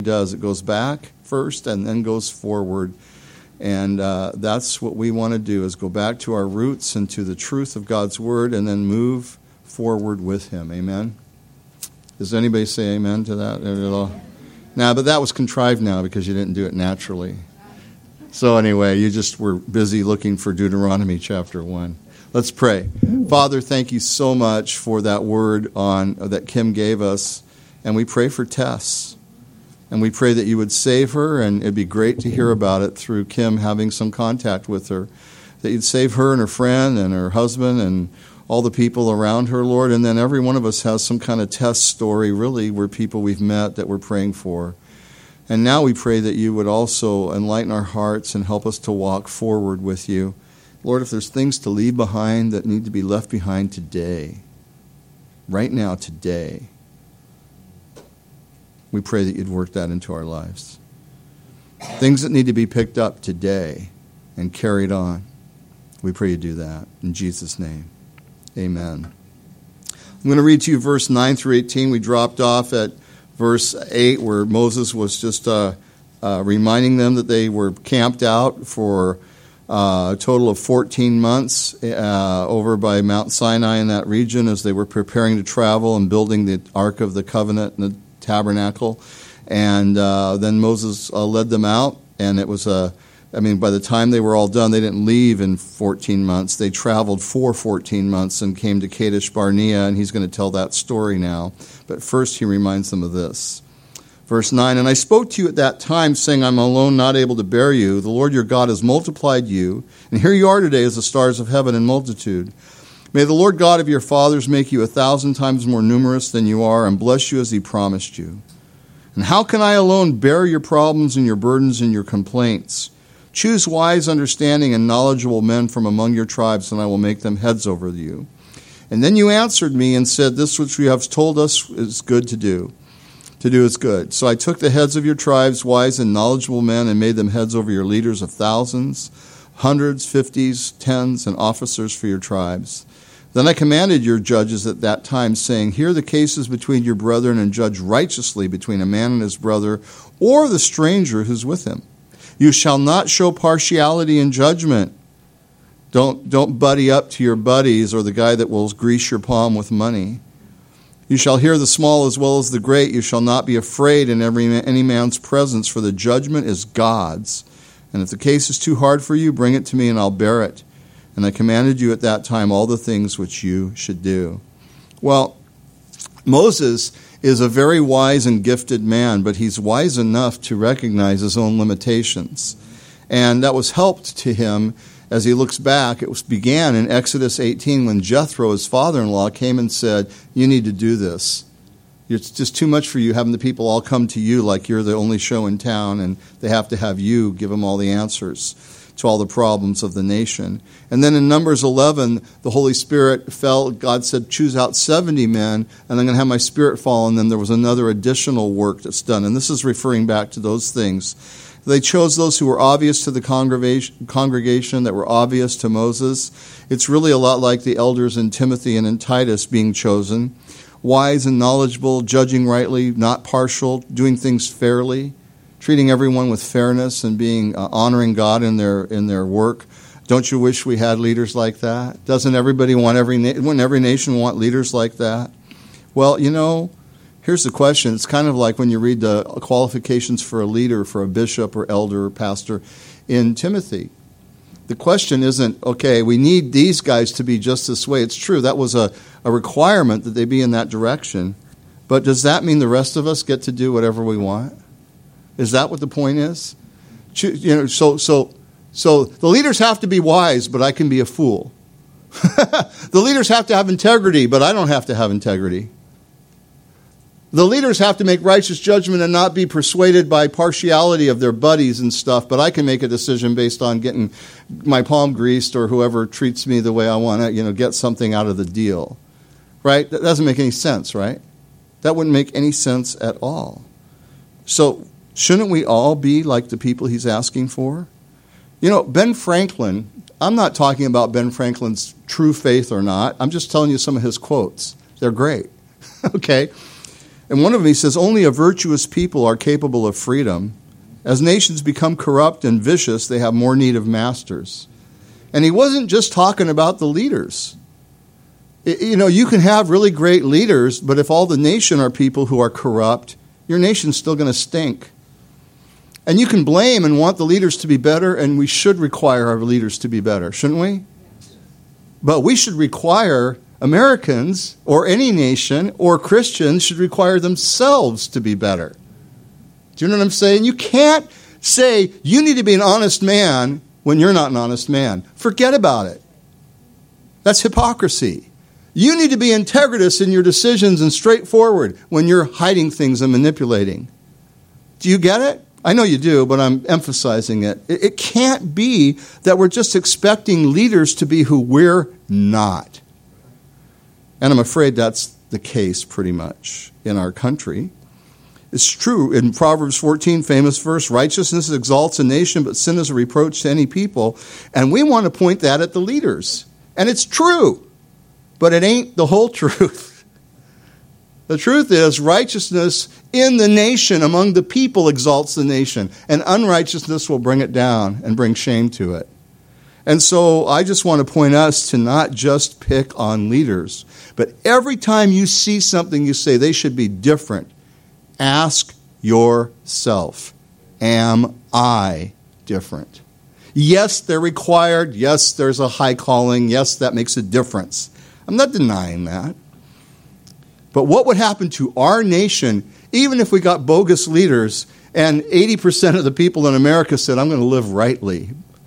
does. It goes back first and then goes forward. And that's what we want to do, is go back to our roots and to the truth of God's Word and then move forward with Him. Amen? Does anybody say amen to that at all? Now, but that was contrived now because you didn't do it naturally. So anyway, you just were busy looking for Deuteronomy chapter 1. Let's pray. Father, thank you so much for that word that Kim gave us. And we pray for Tess. And we pray that you would save her, and it'd be great to hear about it through Kim having some contact with her. That you'd save her and her friend and her husband and all the people around her, Lord. And then every one of us has some kind of Tess story, really, where people we've met that we're praying for. And now we pray that you would also enlighten our hearts and help us to walk forward with you. Lord, if there's things to leave behind that need to be left behind today, right now, today, we pray that you'd work that into our lives. Things that need to be picked up today and carried on, we pray you do that. In Jesus' name, amen. I'm going to read to you verse 9 through 18. We dropped off at verse 8 where Moses was just reminding them that they were camped out for a total of 14 months over by Mount Sinai in that region as they were preparing to travel and building the Ark of the Covenant and the tabernacle. And then Moses led them out, and it was by the time they were all done, they didn't leave in 14 months. They traveled for 14 months and came to Kadesh Barnea, and he's going to tell that story now. But first he reminds them of this. Verse 9, and I spoke to you at that time, saying, I'm alone, not able to bear you. The Lord your God has multiplied you, and here you are today as the stars of heaven in multitude. May the Lord God of your fathers make you 1,000 times more numerous than you are, and bless you as he promised you. And how can I alone bear your problems and your burdens and your complaints? Choose wise, understanding, and knowledgeable men from among your tribes, and I will make them heads over you. And then you answered me and said, this which you have told us is good to do. To do is good. So I took the heads of your tribes, wise and knowledgeable men, and made them heads over your leaders of thousands, hundreds, fifties, tens, and officers for your tribes. Then I commanded your judges at that time, saying, hear the cases between your brethren and judge righteously between a man and his brother or the stranger who's with him. You shall not show partiality in judgment. Don't buddy up to your buddies or the guy that will grease your palm with money. You shall hear the small as well as the great. You shall not be afraid in any man's presence, for the judgment is God's. And if the case is too hard for you, bring it to me and I'll bear it. And I commanded you at that time all the things which you should do. Well, Moses is a very wise and gifted man, but he's wise enough to recognize his own limitations. And that was helped to him as he looks back. It began in Exodus 18 when Jethro, his father-in-law, came and said, you need to do this. It's just too much for you having the people all come to you like you're the only show in town, and they have to have you give them all the answers to all the problems of the nation. And then in Numbers 11, the Holy Spirit fell. God said, choose out 70 men, and I'm going to have my Spirit fall on them. There was another additional work that's done. And this is referring back to those things. They chose those who were obvious to the congregation, that were obvious to Moses. It's really a lot like the elders in Timothy and in Titus being chosen. Wise and knowledgeable, judging rightly, not partial, doing things fairly, treating everyone with fairness and being honoring God in their work. Don't you wish we had leaders like that? Doesn't everybody wouldn't every nation want leaders like that? Well, here's the question. It's kind of like when you read the qualifications for a leader, for a bishop or elder or pastor in Timothy. The question isn't, okay, we need these guys to be just this way. It's true, that was a requirement that they be in that direction. But does that mean the rest of us get to do whatever we want? Is that what the point is? So the leaders have to be wise, but I can be a fool. The leaders have to have integrity, but I don't have to have integrity. The leaders have to make righteous judgment and not be persuaded by partiality of their buddies and stuff, but I can make a decision based on getting my palm greased or whoever treats me the way I want to, get something out of the deal. Right? That doesn't make any sense, right? That wouldn't make any sense at all. So shouldn't we all be like the people he's asking for? Ben Franklin, I'm not talking about Ben Franklin's true faith or not. I'm just telling you some of his quotes. They're great. Okay? And one of them, he says, only a virtuous people are capable of freedom. As nations become corrupt and vicious, they have more need of masters. And he wasn't just talking about the leaders. You know, you can have really great leaders, but if all the nation are people who are corrupt, your nation's still going to stink. And you can blame and want the leaders to be better, and we should require our leaders to be better, shouldn't we? But we should require Americans, or any nation, or Christians should require themselves to be better. Do you know what I'm saying? You can't say you need to be an honest man when you're not an honest man. Forget about it. That's hypocrisy. You need to be integritous in your decisions and straightforward when you're hiding things and manipulating. Do you get it? I know you do, but I'm emphasizing it. It can't be that we're just expecting leaders to be who we're not. And I'm afraid that's the case pretty much in our country. It's true. In Proverbs 14, famous verse, righteousness exalts a nation, but sin is a reproach to any people. And we want to point that at the leaders. And it's true, but it ain't the whole truth. The truth is, righteousness in the nation, among the people, exalts the nation, and unrighteousness will bring it down and bring shame to it. And so I just want to point us to not just pick on leaders, but every time you see something you say they should be different, ask yourself, am I different? Yes, they're required. Yes, there's a high calling. Yes, that makes a difference. I'm not denying that. But what would happen to our nation, even if we got bogus leaders and 80% of the people in America said, I'm going to live rightly,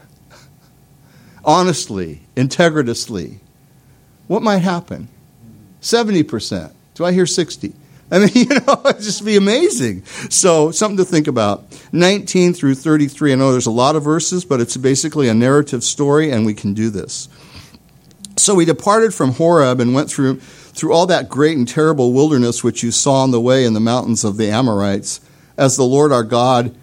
honestly, integritously? What might happen? 70%. Do I hear 60? I mean, it'd just be amazing. So, something to think about. 19 through 33. I know there's a lot of verses, but it's basically a narrative story, and we can do this. So we departed from Horeb and went through all that great and terrible wilderness which you saw on the way in the mountains of the Amorites, as the Lord our God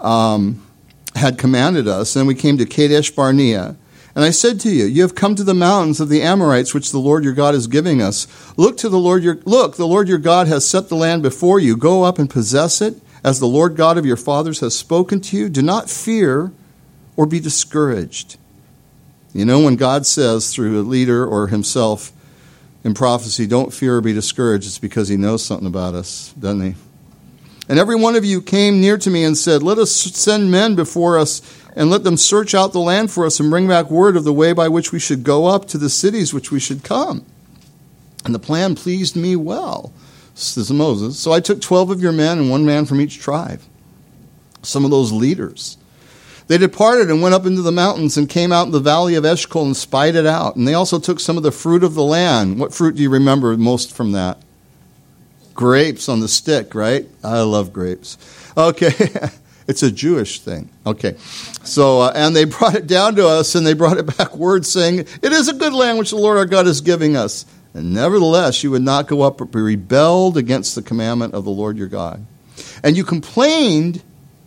had commanded us. And we came to Kadesh Barnea. And I said to you, you have come to the mountains of the Amorites, which the Lord your God is giving us. Look, the Lord your God has set the land before you. Go up and possess it, as the Lord God of your fathers has spoken to you. Do not fear or be discouraged. You know, when God says through a leader or himself in prophecy, don't fear or be discouraged, it's because he knows something about us, doesn't he? And every one of you came near to me and said, let us send men before us and let them search out the land for us and bring back word of the way by which we should go up to the cities which we should come. And the plan pleased me well, says Moses. So I took 12 of your men and 1 man from each tribe, some of those leaders. They departed and went up into the mountains and came out in the valley of Eshcol and spied it out. And they also took some of the fruit of the land. What fruit do you remember most from that? Grapes on the stick, right? I love grapes. Okay, it's a Jewish thing. Okay, so, and they brought it down to us, and they brought it back word saying, it is a good land which the Lord our God is giving us. And nevertheless, you would not go up, but rebelled against the commandment of the Lord your God. And you complained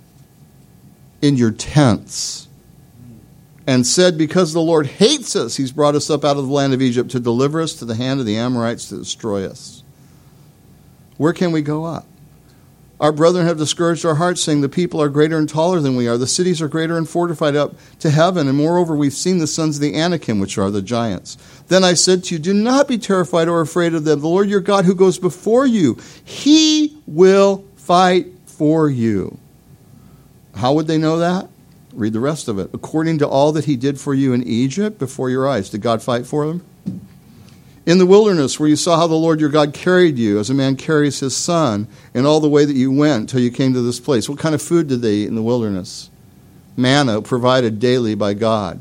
in your tents and said, because the Lord hates us, he's brought us up out of the land of Egypt to deliver us to the hand of the Amorites to destroy us. Where can we go up? Our brethren have discouraged our hearts, saying the people are greater and taller than we are. The cities are greater and fortified up to heaven. And moreover, we've seen the sons of the Anakim, which are the giants. Then I said to you, do not be terrified or afraid of them. The Lord your God who goes before you, he will fight for you. How would they know that? Read the rest of it. According to all that he did for you in Egypt before your eyes. Did God fight for them? In the wilderness, where you saw how the Lord your God carried you, as a man carries his son, in all the way that you went till you came to this place. What kind of food did they eat in the wilderness? Manna provided daily by God.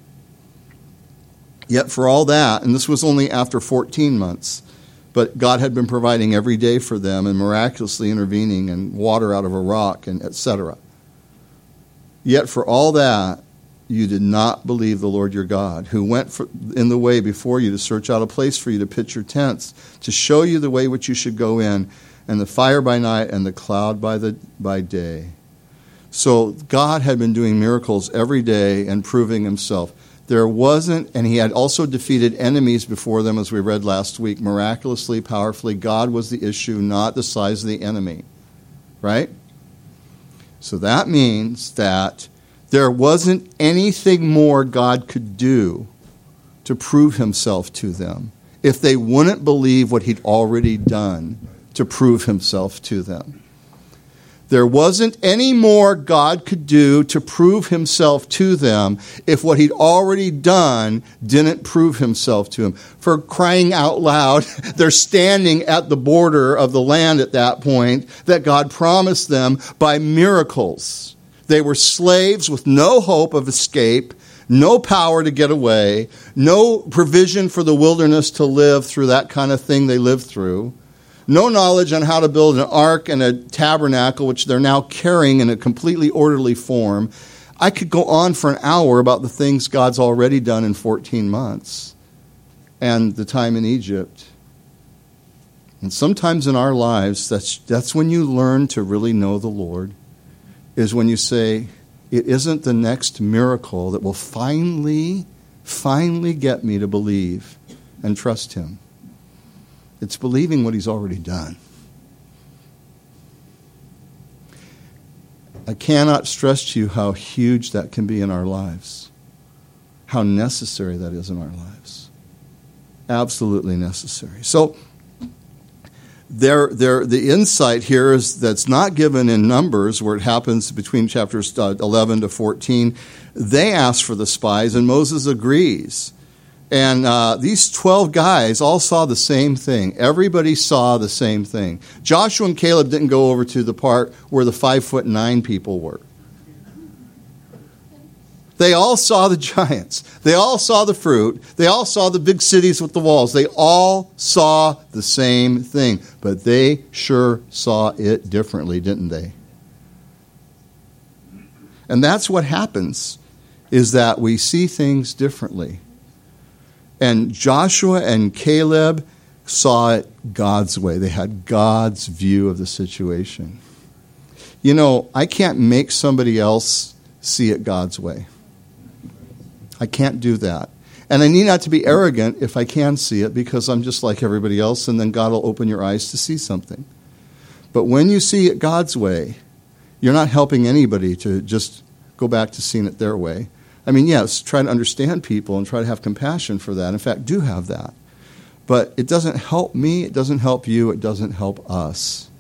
Yet for all that, and this was only after 14 months, but God had been providing every day for them and miraculously intervening and water out of a rock and etc. Yet for all that, you did not believe the Lord your God, who went in the way before you to search out a place for you to pitch your tents, to show you the way which you should go in, and the fire by night and the cloud by day. So God had been doing miracles every day and proving himself. There wasn't, and he had also defeated enemies before them, as we read last week, miraculously, powerfully. God was the issue, not the size of the enemy. Right? So that means that there wasn't anything more God could do to prove himself to them if they wouldn't believe what he'd already done to prove himself to them. There wasn't any more God could do to prove himself to them if what he'd already done didn't prove himself to them. For crying out loud, they're standing at the border of the land at that point that God promised them by miracles. They were slaves with no hope of escape, no power to get away, no provision for the wilderness to live through that kind of thing they lived through. No knowledge on how to build an ark and a tabernacle, which they're now carrying in a completely orderly form. I could go on for an hour about the things God's already done in 14 months and the time in Egypt. And sometimes in our lives, that's when you learn to really know the Lord, is when you say, it isn't the next miracle that will finally get me to believe and trust him. It's believing what he's already done. I cannot stress to you how huge that can be in our lives, how necessary that is in our lives. Absolutely necessary. So, the insight here is that's not given in Numbers, where it happens between chapters 11 to 14. They ask for the spies, and Moses agrees. And these 12 guys all saw the same thing. Everybody saw the same thing. Joshua and Caleb didn't go over to the part where the 5'9" people were. They all saw the giants. They all saw the fruit. They all saw the big cities with the walls. They all saw the same thing. But they sure saw it differently, didn't they? And that's what happens, is that we see things differently. And Joshua and Caleb saw it God's way. They had God's view of the situation. You know, I can't make somebody else see it God's way. I can't do that. And I need not to be arrogant if I can see it, because I'm just like everybody else, and then God will open your eyes to see something. But when you see it God's way, you're not helping anybody to just go back to seeing it their way. I mean, yes, try to understand people and try to have compassion for that. In fact, do have that. But it doesn't help me, it doesn't help you, it doesn't help us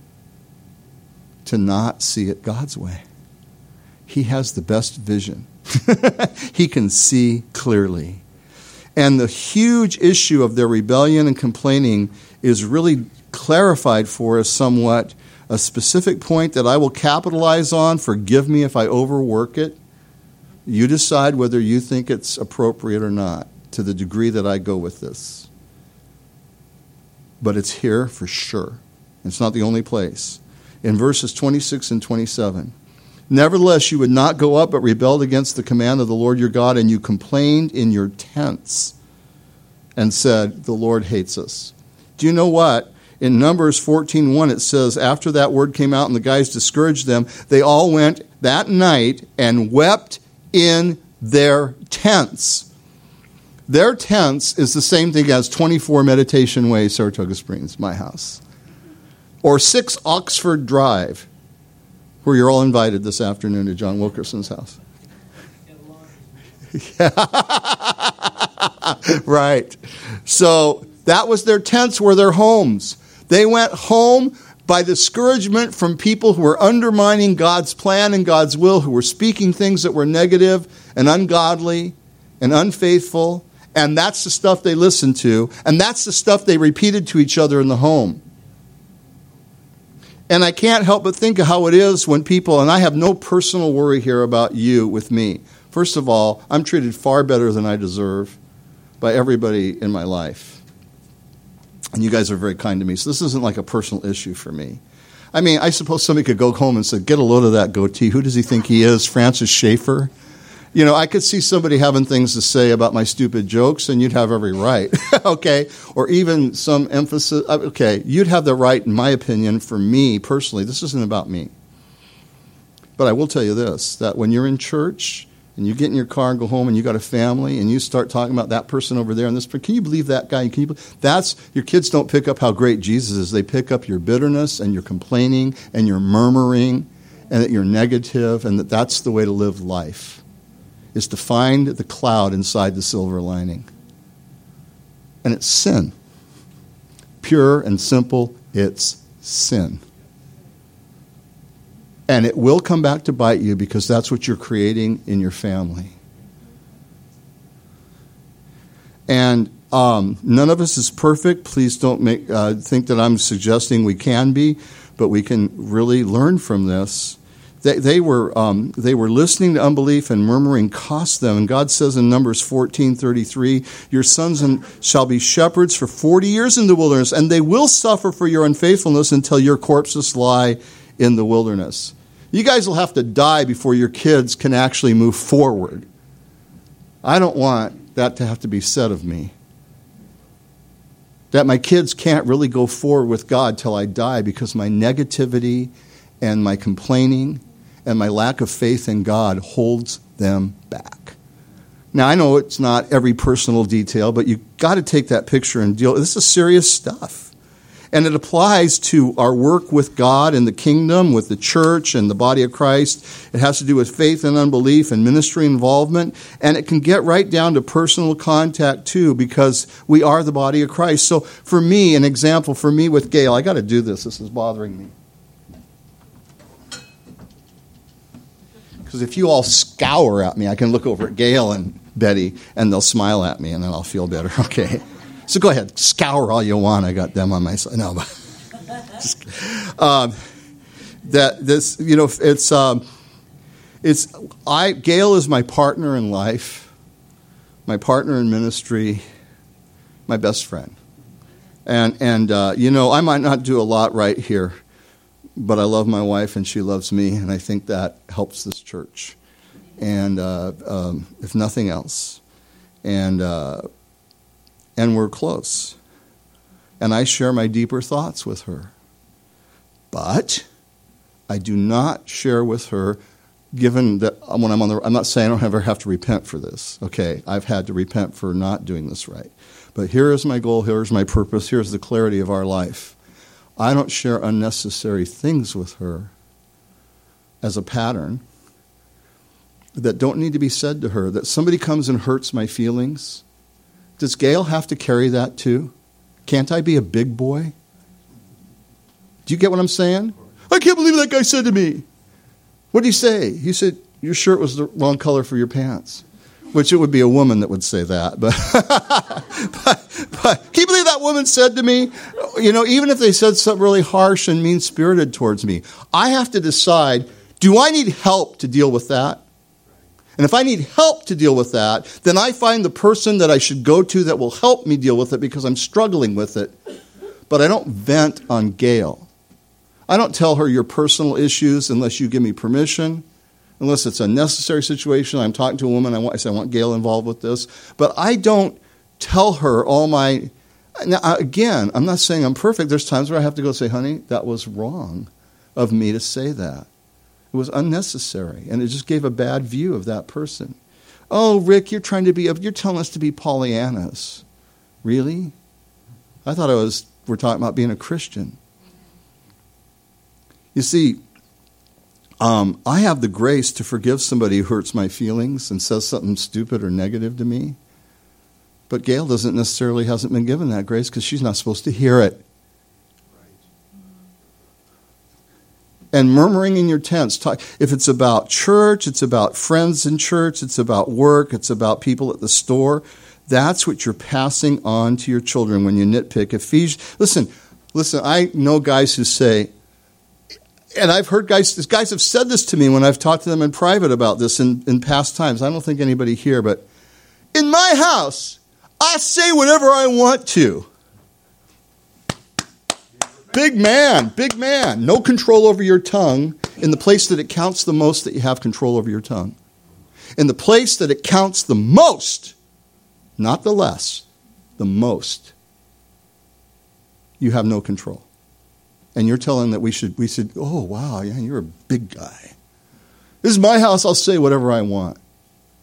to not see it God's way. He has the best vision. He can see clearly. And the huge issue of their rebellion and complaining is really clarified for us somewhat. A specific point that I will capitalize on, forgive me if I overwork it. You decide whether you think it's appropriate or not, to the degree that I go with this. But it's here for sure. It's not the only place. In verses 26 and 27, nevertheless, you would not go up, but rebelled against the command of the Lord your God, and you complained in your tents and said, the Lord hates us. Do you know what? In Numbers 14:1, it says, after that word came out and the guys discouraged them, they all went that night and wept in their tents. Their tents is the same thing as 24 Meditation Way, Saratoga Springs, my house. Or 6 Oxford Drive, where you're all invited this afternoon to John Wilkerson's house. Right. So that was their tents, were their homes. They went home by discouragement from people who were undermining God's plan and God's will, who were speaking things that were negative and ungodly and unfaithful. And that's the stuff they listened to. And that's the stuff they repeated to each other in the home. And I can't help but think of how it is when people, and I have no personal worry here about you with me. First of all, I'm treated far better than I deserve by everybody in my life. And you guys are very kind to me. So this isn't like a personal issue for me. I mean, I suppose somebody could go home and say, get a load of that goatee. Who does he think he is? Francis Schaeffer? You know, I could see somebody having things to say about my stupid jokes, and you'd have every right, okay? Or even some emphasis, okay, you'd have the right, in my opinion, for me personally. This isn't about me. But I will tell you this, that when you're in church and you get in your car and go home and you got a family and you start talking about that person over there and this person, can you believe that guy? Your kids don't pick up how great Jesus is. They pick up your bitterness and your complaining and your murmuring and that you're negative, and that's the way to live life, is to find the cloud inside the silver lining. And it's sin. Pure and simple, it's sin. And it will come back to bite you because that's what you're creating in your family. And none of us is perfect. Please don't think that I'm suggesting we can be, but we can really learn from this. They were listening to unbelief, and murmuring cost them. And God says in Numbers 14:33, your sons shall be shepherds for 40 years in the wilderness, and they will suffer for your unfaithfulness until your corpses lie in the wilderness. You guys will have to die before your kids can actually move forward. I don't want that to have to be said of me. That my kids can't really go forward with God till I die because my negativity and my complaining and my lack of faith in God holds them back. Now, I know it's not every personal detail, but you've got to take that picture and deal. This is serious stuff. And it applies to our work with God and the kingdom, with the church and the body of Christ. It has to do with faith and unbelief and ministry involvement. And it can get right down to personal contact, too, because we are the body of Christ. So for me, an example for me with Gail, I got to do this. This is bothering me. Because if you all scour at me, I can look over at Gail and Betty, and they'll smile at me, and then I'll feel better. Okay. So go ahead, scour all you want. I got them on my side. No, but Gail is my partner in life, my partner in ministry, my best friend, and I might not do a lot right here, but I love my wife and she loves me, and I think that helps this church, and if nothing else, and we're close. And I share my deeper thoughts with her. But I do not share with her, given that when I'm not saying I don't ever have to repent for this. Okay, I've had to repent for not doing this right. But here is my goal, here is my purpose, here's the clarity of our life. I don't share unnecessary things with her as a pattern that don't need to be said to her. That somebody comes and hurts my feelings. Does Gail have to carry that too? Can't I be a big boy? Do you get what I'm saying? I can't believe that guy said to me. What did he say? He said, your shirt was the wrong color for your pants. Which it would be a woman that would say that. But, but can you believe that woman said to me? Even if they said something really harsh and mean-spirited towards me, I have to decide, do I need help to deal with that? And if I need help to deal with that, then I find the person that I should go to that will help me deal with it because I'm struggling with it. But I don't vent on Gail. I don't tell her your personal issues unless you give me permission, unless it's a necessary situation. I'm talking to a woman, I say I want Gail involved with this. But I don't tell her all my... Now, again, I'm not saying I'm perfect. There's times where I have to go say, honey, that was wrong of me to say that. It was unnecessary, and it just gave a bad view of that person. Oh, Rick, you're telling us to be Pollyannas. Really? I thought we're talking about being a Christian. You see, I have the grace to forgive somebody who hurts my feelings and says something stupid or negative to me. But Gail hasn't been given that grace because she's not supposed to hear it. And murmuring in your tents, if it's about church, it's about friends in church, it's about work, it's about people at the store, that's what you're passing on to your children when you nitpick. Listen, I know guys who say, and I've heard guys have said this to me when I've talked to them in private about this in past times. I don't think anybody here, but in my house, I say whatever I want to. Big man. No control over your tongue in the place that it counts the most that you have control over your tongue. In the place that it counts the most, not the less, the most, you have no control. And you're telling that we should, oh, wow, yeah, you're a big guy. This is my house, I'll say whatever I want.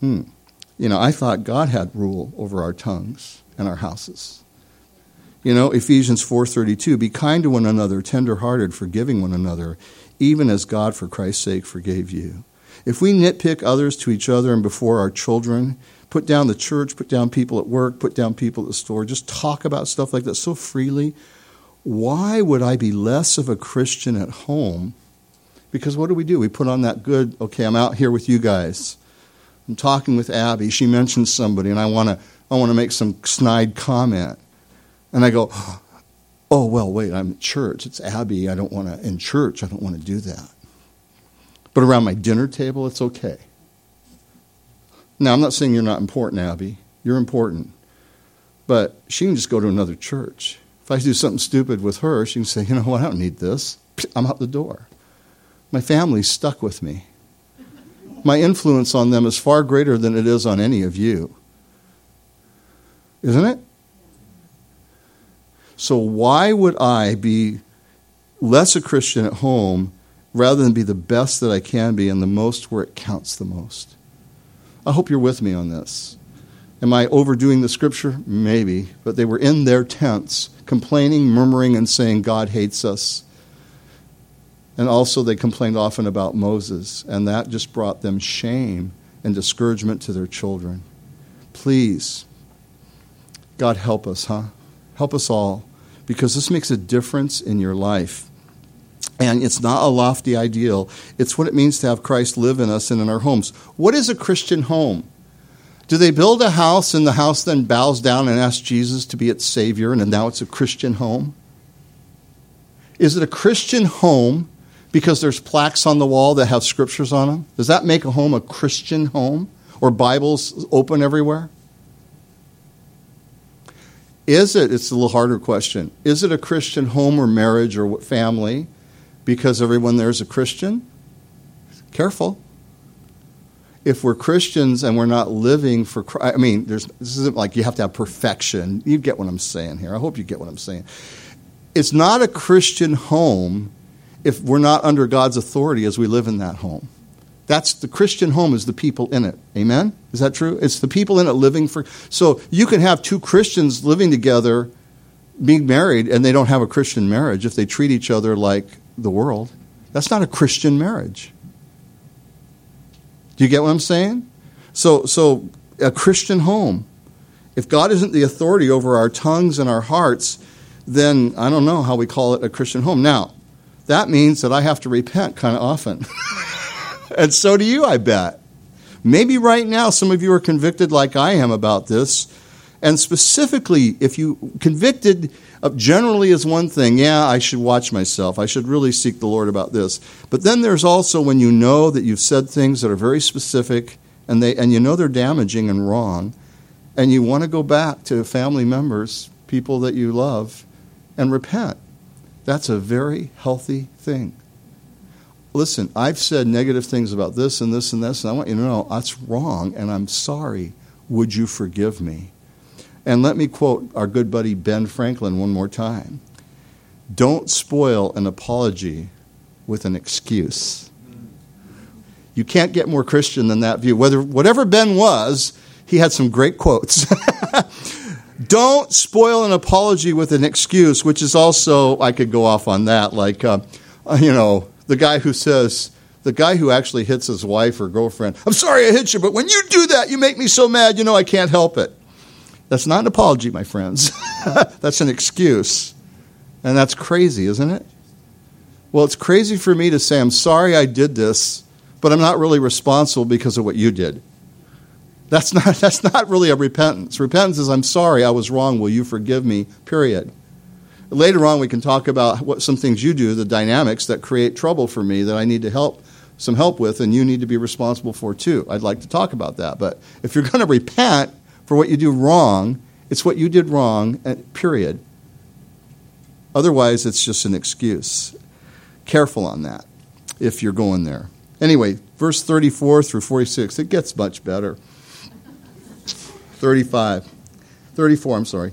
I thought God had rule over our tongues and our houses. Ephesians 4:32, be kind to one another, tender-hearted, forgiving one another, even as God for Christ's sake forgave you. If we nitpick others to each other and before our children, put down the church, put down people at work, put down people at the store, just talk about stuff like that so freely, why would I be less of a Christian at home? Because what do? We put on that good, okay, I'm out here with you guys. I'm talking with Abby. She mentions somebody, and I want to make some snide comment. And I go, oh, well, wait, I'm at church. It's Abby. In church, I don't want to do that. But around my dinner table, it's okay. Now, I'm not saying you're not important, Abby. You're important. But she can just go to another church. If I do something stupid with her, she can say, you know what, I don't need this. I'm out the door. My family's stuck with me. My influence on them is far greater than it is on any of you. Isn't it? So why would I be less a Christian at home rather than be the best that I can be and the most where it counts the most? I hope you're with me on this. Am I overdoing the scripture? Maybe. But they were in their tents, complaining, murmuring, and saying God hates us. And also they complained often about Moses, and that just brought them shame and discouragement to their children. Please, God, help us, Help us all, because this makes a difference in your life. And it's not a lofty ideal. It's what it means to have Christ live in us and in our homes. What is a Christian home? Do they build a house and the house then bows down and asks Jesus to be its Savior and now it's a Christian home? Is it a Christian home because there's plaques on the wall that have scriptures on them? Does that make a home a Christian home? Or Bibles open everywhere? It's a little harder question. Is it a Christian home or marriage or family because everyone there is a Christian? Careful. If we're Christians and we're not living for Christ, this isn't like you have to have perfection. You get what I'm saying here. I hope you get what I'm saying. It's not a Christian home if we're not under God's authority as we live in that home. That's the Christian home is the people in it. Amen? Is that true? It's the people in it living for... So you can have two Christians living together, being married, and they don't have a Christian marriage if they treat each other like the world. That's not a Christian marriage. Do you get what I'm saying? So a Christian home. If God isn't the authority over our tongues and our hearts, then I don't know how we call it a Christian home. Now, that means that I have to repent kind of often. And so do you, I bet. Maybe right now some of you are convicted like I am about this. And specifically, if you convicted generally is one thing, yeah, I should watch myself. I should really seek the Lord about this. But then there's also when you know that you've said things that are very specific and you know they're damaging and wrong, and you want to go back to family members, people that you love, and repent. That's a very healthy thing. Listen, I've said negative things about this and this and this, and I want you to know that's wrong, and I'm sorry. Would you forgive me? And let me quote our good buddy Ben Franklin one more time. Don't spoil an apology with an excuse. You can't get more Christian than that view. Whatever Ben was, he had some great quotes. Don't spoil an apology with an excuse, which is also, I could go off on that, like, the guy who actually hits his wife or girlfriend, I'm sorry I hit you, but when you do that, you make me so mad, I can't help it. That's not an apology, my friends. That's an excuse. And that's crazy, isn't it? Well, it's crazy for me to say, I'm sorry I did this, but I'm not really responsible because of what you did. That's not really a repentance. Repentance is, I'm sorry, I was wrong, will you forgive me, period. Later on, we can talk about what some things you do, the dynamics that create trouble for me that I need to some help with, and you need to be responsible for too. I'd like to talk about that. But if you're going to repent for what you do wrong, it's what you did wrong, period. Otherwise, it's just an excuse. Careful on that if you're going there. Anyway, verse 34 through 46, it gets much better. 34, I'm sorry.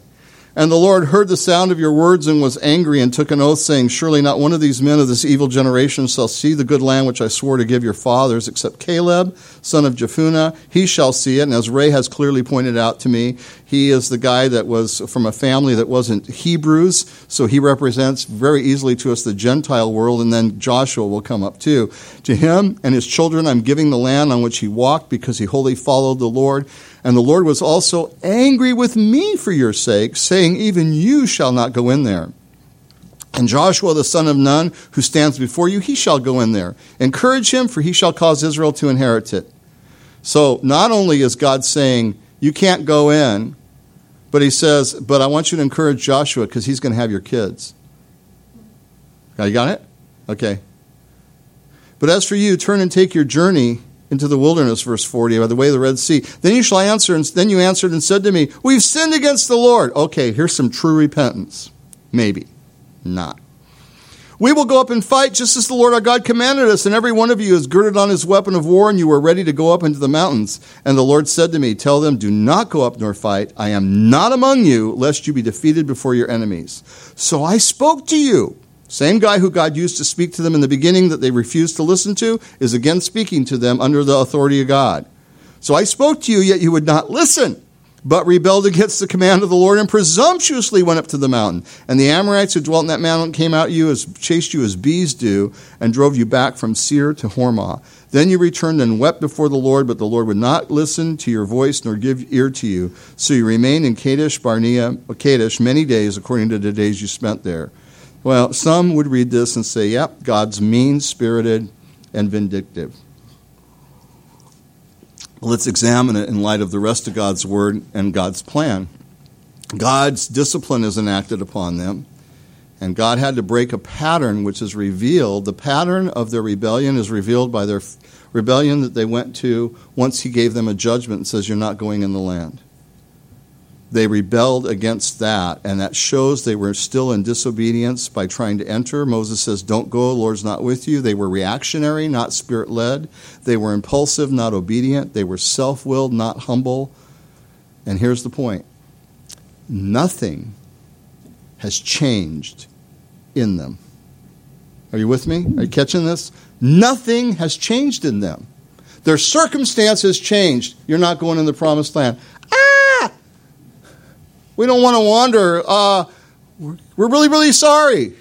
And the Lord heard the sound of your words and was angry and took an oath, saying, surely not one of these men of this evil generation shall see the good land which I swore to give your fathers, except Caleb, son of Jephunneh. He shall see it. And as Ray has clearly pointed out to me, he is the guy that was from a family that wasn't Hebrews, so he represents very easily to us the Gentile world, and then Joshua will come up too. To him and his children I'm giving the land on which he walked, because he wholly followed the Lord. And the Lord was also angry with me for your sake, saying, even you shall not go in there. And Joshua the son of Nun, who stands before you, he shall go in there. Encourage him, for he shall cause Israel to inherit it. So not only is God saying, you can't go in, but he says, but I want you to encourage Joshua, because he's going to have your kids. You got it? Okay. But as for you, turn and take your journey into the wilderness, verse 40, by the way of the Red Sea. Then you shall answer, and then you answered and said to me, we've sinned against the Lord. Okay, here's some true repentance. Maybe. Not. We will go up and fight just as the Lord our God commanded us, and every one of you is girded on his weapon of war, and you are ready to go up into the mountains. And the Lord said to me, tell them, do not go up nor fight. I am not among you, lest you be defeated before your enemies. So I spoke to you. Same guy who God used to speak to them in the beginning that they refused to listen to is again speaking to them under the authority of God. So I spoke to you, yet you would not listen, but rebelled against the command of the Lord and presumptuously went up to the mountain. And the Amorites who dwelt in that mountain came out you as chased you as bees do, and drove you back from Seir to Hormah. Then you returned and wept before the Lord, but the Lord would not listen to your voice nor give ear to you. So you remained in Kadesh many days, according to the days you spent there. Well, some would read this and say, yep, God's mean-spirited and vindictive. Let's examine it in light of the rest of God's word and God's plan. God's discipline is enacted upon them, and God had to break a pattern which is revealed. The pattern of their rebellion is revealed by their rebellion that they went to once he gave them a judgment and says, you're not going in the land. They rebelled against that, and that shows they were still in disobedience by trying to enter. Moses says, don't go, the Lord's not with you. They were reactionary, not spirit-led. They were impulsive, not obedient. They were self-willed, not humble. And here's the point. Nothing has changed in them. Are you with me? Are you catching this? Nothing has changed in them. Their circumstances changed. You're not going in the promised land. We don't want to wander. We're really, really sorry.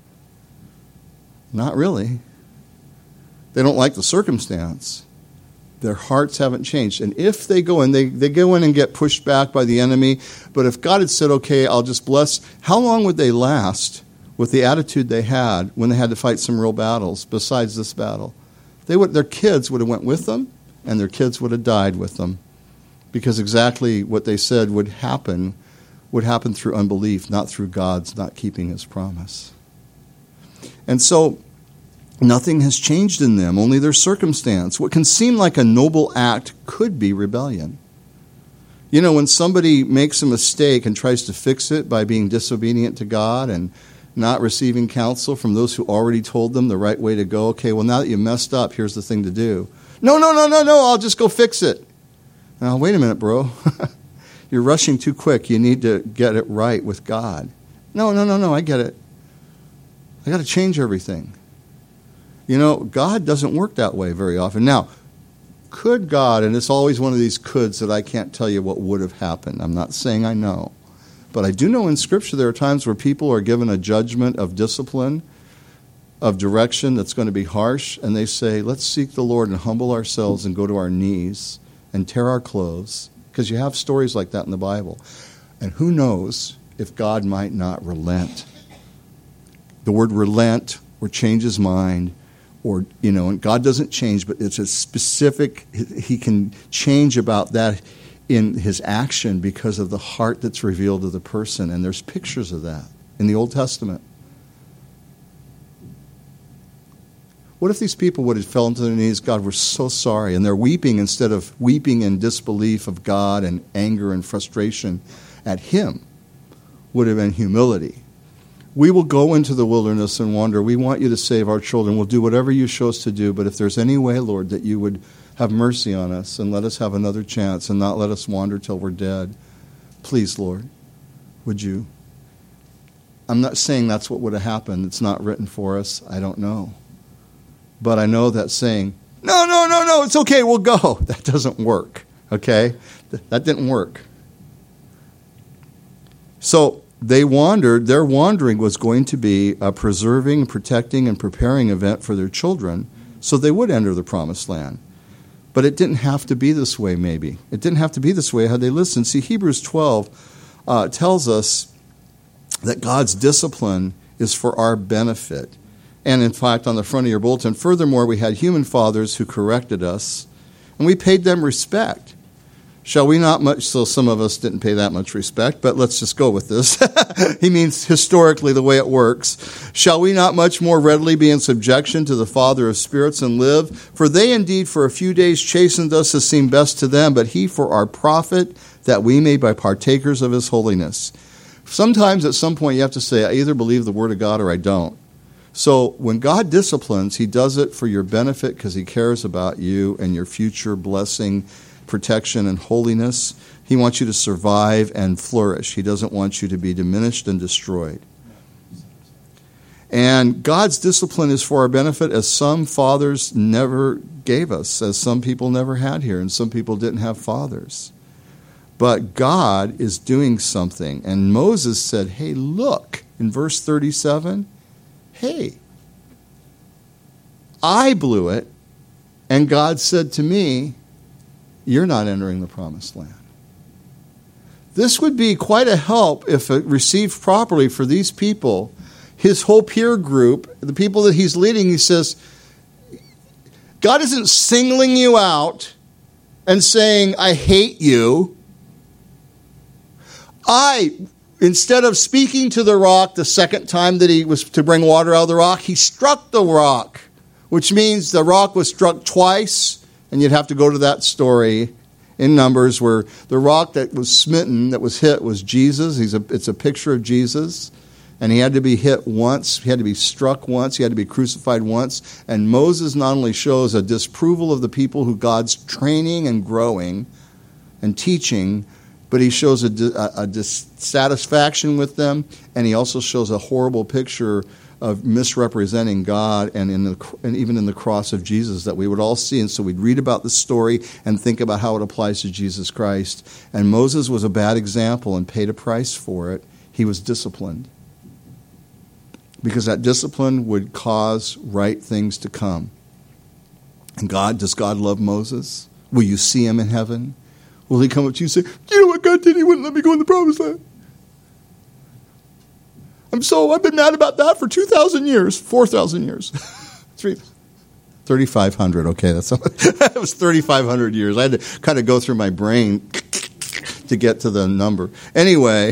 Not really. They don't like the circumstance. Their hearts haven't changed. And if they go in, they go in and get pushed back by the enemy. But if God had said, okay, I'll just bless, how long would they last with the attitude they had when they had to fight some real battles besides this battle? Their kids would have went with them, and their kids would have died with them. Because exactly what they said would happen through unbelief, not through God's not keeping his promise. And so nothing has changed in them, only their circumstance. What can seem like a noble act could be rebellion. You know, when somebody makes a mistake and tries to fix it by being disobedient to God and not receiving counsel from those who already told them the right way to go, okay, well, now that you messed up, here's the thing to do. No, I'll just go fix it. Now, wait a minute, bro. You're rushing too quick. You need to get it right with God. No, I get it. I got to change everything. You know, God doesn't work that way very often. Now, could God, and it's always one of these coulds that I can't tell you what would have happened. I'm not saying I know. But I do know in Scripture there are times where people are given a judgment of discipline, of direction that's going to be harsh, and they say, let's seek the Lord and humble ourselves and go to our knees and tear our clothes. Because you have stories like that in the Bible. And who knows if God might not relent. The word relent or change his mind, or, you know, and God doesn't change, but it's a specific, he can change about that in his action because of the heart that's revealed to the person. And there's pictures of that in the Old Testament. What if these people would have fell into their knees, God, we're so sorry, and they're weeping instead of weeping in disbelief of God and anger and frustration at him, would have been humility. We will go into the wilderness and wander. We want you to save our children. We'll do whatever you show us to do, but if there's any way, Lord, that you would have mercy on us and let us have another chance and not let us wander till we're dead, please, Lord, would you? I'm not saying that's what would have happened. It's not written for us. I don't know. But I know that saying, no, it's okay, we'll go. That doesn't work, okay? That didn't work. So they wandered. Their wandering was going to be a preserving, protecting, and preparing event for their children so they would enter the promised land. But it didn't have to be this way, maybe. It didn't have to be this way had they listened. See, Hebrews 12 tells us that God's discipline is for our benefit. And in fact, on the front of your bulletin, furthermore, we had human fathers who corrected us, and we paid them respect. Shall we not much, so some of us didn't pay that much respect, but let's just go with this. He means historically the way it works. Shall we not much more readily be in subjection to the Father of spirits and live? For they indeed for a few days chastened us as seemed best to them, but he for our profit, that we may be partakers of his holiness. Sometimes at some point you have to say, I either believe the word of God or I don't. So when God disciplines, he does it for your benefit because he cares about you and your future blessing, protection, and holiness. He wants you to survive and flourish. He doesn't want you to be diminished and destroyed. And God's discipline is for our benefit, as some fathers never gave us, as some people never had here, and some people didn't have fathers. But God is doing something. And Moses said, hey, look, in verse 37, hey, I blew it, and God said to me, you're not entering the promised land. This would be quite a help if it received properly for these people, his whole peer group, the people that he's leading. He says, God isn't singling you out and saying, I hate you. Instead of speaking to the rock the second time that he was to bring water out of the rock, he struck the rock, which means the rock was struck twice, and you'd have to go to that story in Numbers where the rock that was smitten, that was hit, was Jesus. It's a picture of Jesus, and he had to be hit once, he had to be struck once, he had to be crucified once, and Moses not only shows a disapproval of the people who God's training and growing and teaching, but he shows a dissatisfaction with them, and he also shows a horrible picture of misrepresenting God and even in the cross of Jesus that we would all see. And so we'd read about the story and think about how it applies to Jesus Christ. And Moses was a bad example and paid a price for it. He was disciplined, because that discipline would cause right things to come. And does God love Moses? Will you see him in heaven? Will he come up to you and say, you know what God did? He wouldn't let me go in the promised land. I've been mad about that for 2,000 years, 4,000 years, 3,500. Okay, that was 3,500 years. I had to kind of go through my brain to get to the number. Anyway,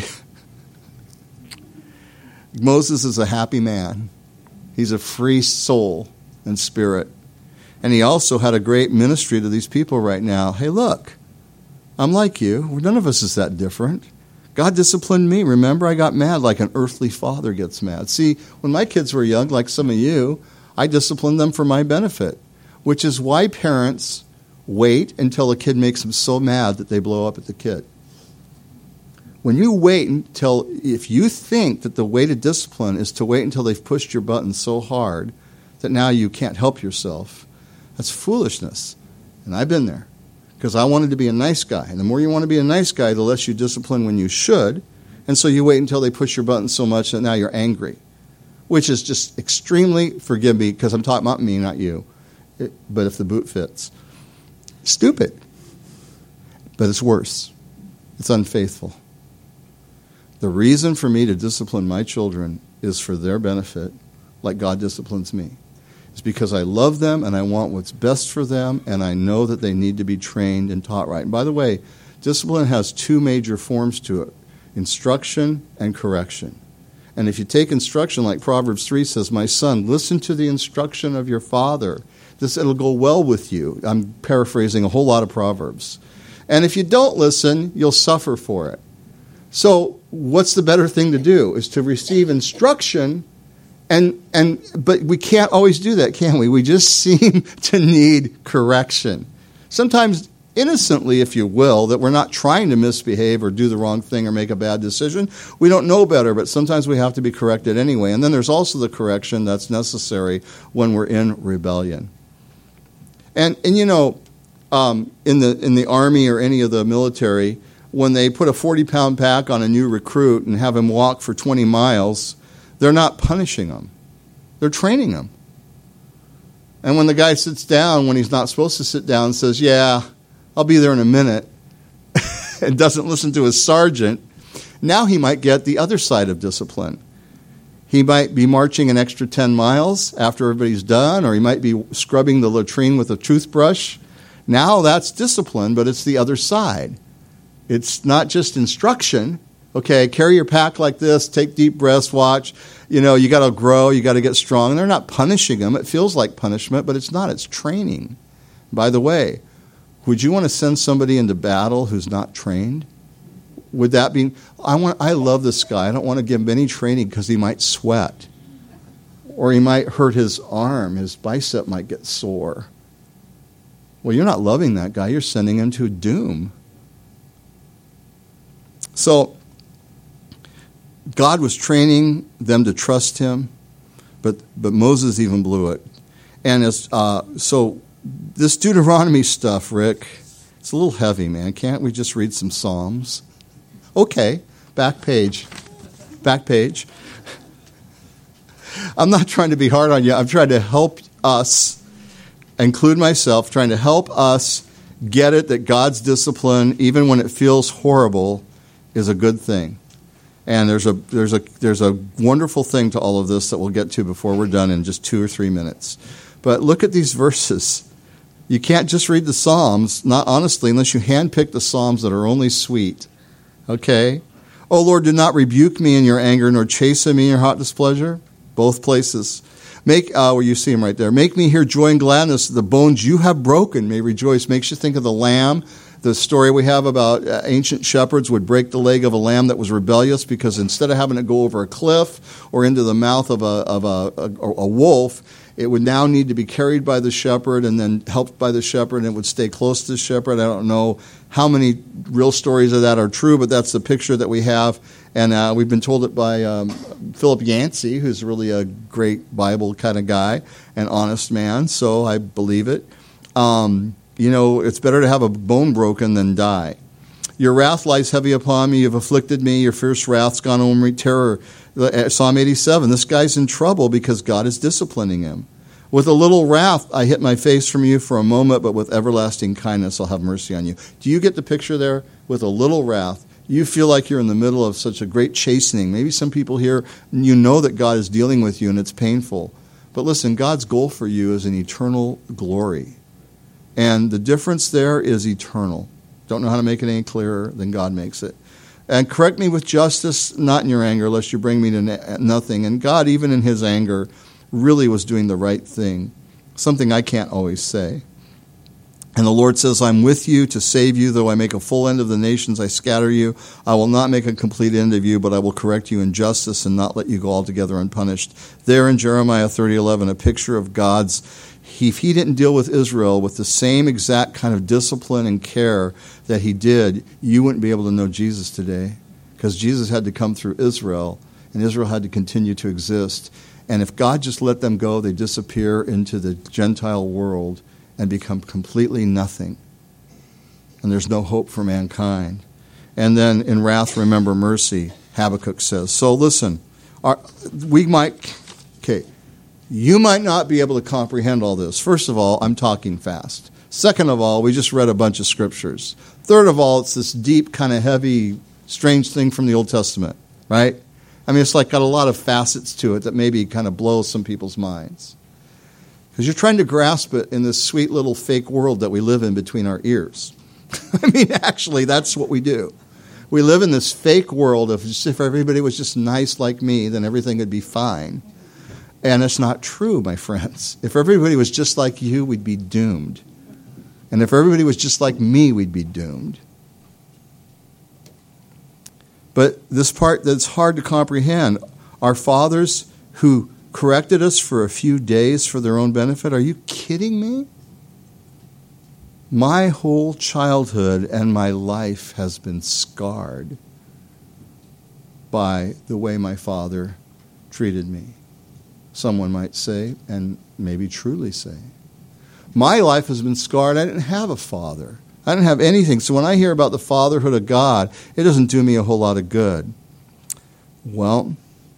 Moses is a happy man. He's a free soul and spirit. And he also had a great ministry to these people right now. Hey, look, I'm like you. None of us is that different. God disciplined me. Remember, I got mad like an earthly father gets mad. See, when my kids were young, like some of you, I disciplined them for my benefit, which is why parents wait until a kid makes them so mad that they blow up at the kid. When you wait until, if you think that the way to discipline is to wait until they've pushed your button so hard that now you can't help yourself, that's foolishness. And I've been there. Because I wanted to be a nice guy. And the more you want to be a nice guy, the less you discipline when you should. And so you wait until they push your button so much that now you're angry. Which is just extremely, forgive me, because I'm talking about me, not you. But if the boot fits. Stupid. But it's worse. It's unfaithful. The reason for me to discipline my children is for their benefit, like God disciplines me. It's because I love them and I want what's best for them, and I know that they need to be trained and taught right. And by the way, discipline has two major forms to it: instruction and correction. And if you take instruction, like Proverbs 3 says, my son, listen to the instruction of your father. It'll go well with you. I'm paraphrasing a whole lot of Proverbs. And if you don't listen, you'll suffer for it. So what's the better thing to do? Is to receive instruction. But we can't always do that, can we? We just seem to need correction. Sometimes innocently, if you will, that we're not trying to misbehave or do the wrong thing or make a bad decision. We don't know better, but sometimes we have to be corrected anyway. And then there's also the correction that's necessary when we're in rebellion. And you know, in the Army or any of the military, when they put a 40-pound pack on a new recruit and have him walk for 20 miles, they're not punishing him. They're training him. And when the guy sits down when he's not supposed to sit down and says, yeah, I'll be there in a minute, and doesn't listen to his sergeant, now he might get the other side of discipline. He might be marching an extra 10 miles after everybody's done, or he might be scrubbing the latrine with a toothbrush. Now that's discipline, but it's the other side. It's not just instruction. Okay, carry your pack like this, take deep breaths, watch. You know, you got to grow, you got to get strong. And they're not punishing them. It feels like punishment, but it's not. It's training. By the way, would you want to send somebody into battle who's not trained? Would that be, I love this guy. I don't want to give him any training because he might sweat. Or he might hurt his arm. His bicep might get sore. Well, you're not loving that guy. You're sending him to doom. So, God was training them to trust him, but Moses even blew it. And so this Deuteronomy stuff, Rick, it's a little heavy, man. Can't we just read some Psalms? Okay, back page. I'm not trying to be hard on you. I'm trying to help us, include myself, trying to help us get it that God's discipline, even when it feels horrible, is a good thing. And there's a wonderful thing to all of this that we'll get to before we're done in just 2 or 3 minutes. But look at these verses. You can't just read the Psalms, not honestly, unless you handpick the Psalms that are only sweet. Okay? O Lord, do not rebuke me in your anger, nor chasten me in your hot displeasure. Both places. Where you see them right there. Make me hear joy and gladness. The bones you have broken may rejoice. Makes you think of the lamb. The story we have about ancient shepherds would break the leg of a lamb that was rebellious because instead of having it go over a cliff or into the mouth of a wolf, it would now need to be carried by the shepherd and then helped by the shepherd, and it would stay close to the shepherd. I don't know how many real stories of that are true, but that's the picture that we have. And we've been told it by Philip Yancey, who's really a great Bible kind of guy, an honest man, so I believe it. You know, it's better to have a bone broken than die. Your wrath lies heavy upon me. You've afflicted me. Your fierce wrath's gone over me. Terror. Psalm 87. This guy's in trouble because God is disciplining him. With a little wrath, I hid my face from you for a moment, but with everlasting kindness, I'll have mercy on you. Do you get the picture there? With a little wrath, you feel like you're in the middle of such a great chastening. Maybe some people here, you know that God is dealing with you and it's painful. But listen, God's goal for you is an eternal glory. And the difference there is eternal. Don't know how to make it any clearer than God makes it. And correct me with justice, not in your anger, lest you bring me to nothing. And God, even in his anger, really was doing the right thing, something I can't always say. And the Lord says, I'm with you to save you, though I make a full end of the nations, I scatter you. I will not make a complete end of you, but I will correct you in justice and not let you go altogether unpunished. There in Jeremiah 30:11, a picture of God's, if he didn't deal with Israel with the same exact kind of discipline and care that he did, you wouldn't be able to know Jesus today, because Jesus had to come through Israel, and Israel had to continue to exist. And if God just let them go, they disappear into the Gentile world and become completely nothing. And there's no hope for mankind. And then in wrath, remember mercy, Habakkuk says. So listen, you might not be able to comprehend all this. First of all, I'm talking fast. Second of all, we just read a bunch of scriptures. Third of all, it's this deep, kind of heavy, strange thing from the Old Testament, right? I mean, it's like got a lot of facets to it that maybe kind of blows some people's minds. Because you're trying to grasp it in this sweet little fake world that we live in between our ears. I mean, actually, that's what we do. We live in this fake world of just if everybody was just nice like me, then everything would be fine. And it's not true, my friends. If everybody was just like you, we'd be doomed. And if everybody was just like me, we'd be doomed. But this part that's hard to comprehend, our fathers who corrected us for a few days for their own benefit, are you kidding me? My whole childhood and my life has been scarred by the way my father treated me. Someone might say, and maybe truly say. My life has been scarred. I didn't have a father. I didn't have anything. So when I hear about the fatherhood of God, it doesn't do me a whole lot of good. Well,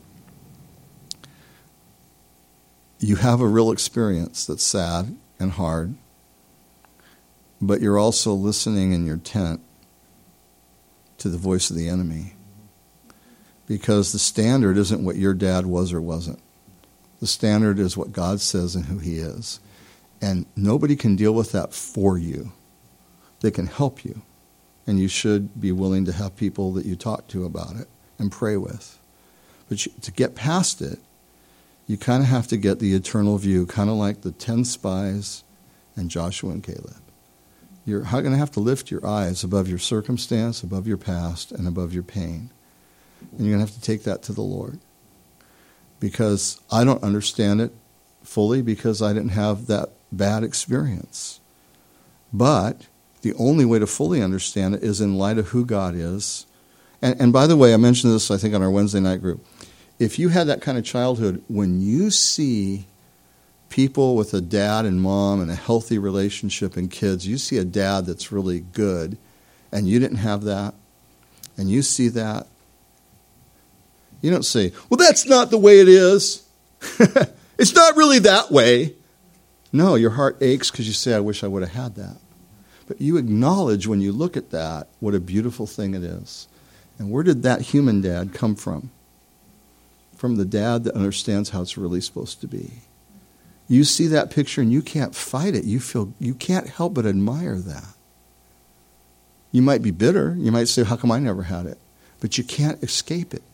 you have a real experience that's sad and hard, but you're also listening in your tent to the voice of the enemy. Because the standard isn't what your dad was or wasn't. The standard is what God says and who he is. And nobody can deal with that for you. They can help you. And you should be willing to have people that you talk to about it and pray with. But to get past it, you kind of have to get the eternal view, kind of like the 10 spies and Joshua and Caleb. You're going to have to lift your eyes above your circumstance, above your past, and above your pain. And you're going to have to take that to the Lord. Because I don't understand it fully because I didn't have that bad experience. But the only way to fully understand it is in light of who God is. And by the way, I mentioned this, I think, on our Wednesday night group. If you had that kind of childhood, when you see people with a dad and mom and a healthy relationship and kids, you see a dad that's really good, and you didn't have that, and you see that, you don't say, well, that's not the way it is. It's not really that way. No, your heart aches because you say, I wish I would have had that. But you acknowledge when you look at that what a beautiful thing it is. And where did that human dad come from? From the dad that understands how it's really supposed to be. You see that picture and you can't fight it. You can't help but admire that. You might be bitter. You might say, how come I never had it? But you can't escape it.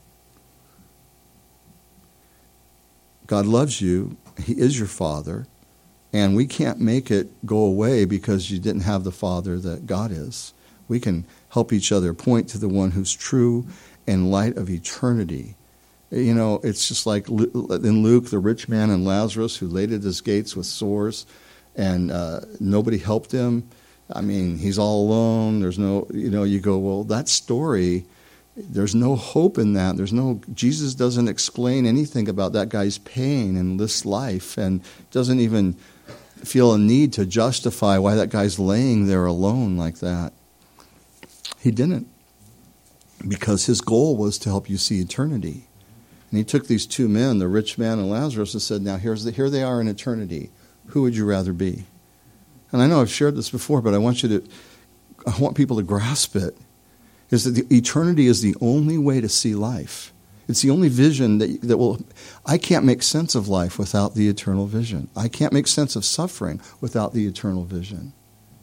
God loves you. He is your father. And we can't make it go away because you didn't have the father that God is. We can help each other point to the one who's true in light of eternity. You know, it's just like in Luke, the rich man and Lazarus who laid at his gates with sores and nobody helped him. I mean, he's all alone. There's no, you go, well, that story, there's no hope in that. Jesus doesn't explain anything about that guy's pain in this life and doesn't even feel a need to justify why that guy's laying there alone like that. He didn't. Because his goal was to help you see eternity. And he took these two men, the rich man and Lazarus, and said, now here they are in eternity. Who would you rather be? And I know I've shared this before, but I want people to grasp it, is that the eternity is the only way to see life. It's the only vision that will... I can't make sense of life without the eternal vision. I can't make sense of suffering without the eternal vision.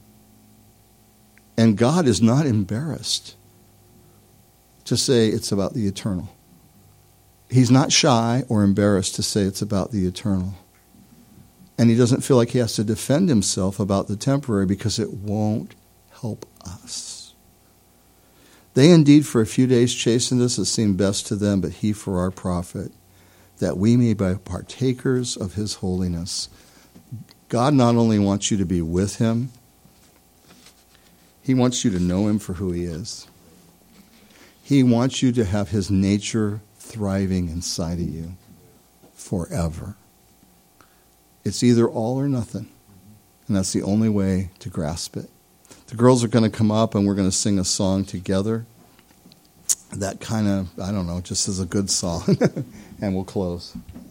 And God is not embarrassed to say it's about the eternal. He's not shy or embarrassed to say it's about the eternal. And he doesn't feel like he has to defend himself about the temporary because it won't help us. They indeed for a few days chastened us as seemed best to them, but he for our profit, that we may be partakers of his holiness. God not only wants you to be with him, he wants you to know him for who he is. He wants you to have his nature thriving inside of you forever. It's either all or nothing. And that's the only way to grasp it. The girls are going to come up and we're going to sing a song together. That kind of, just is a good song. And we'll close.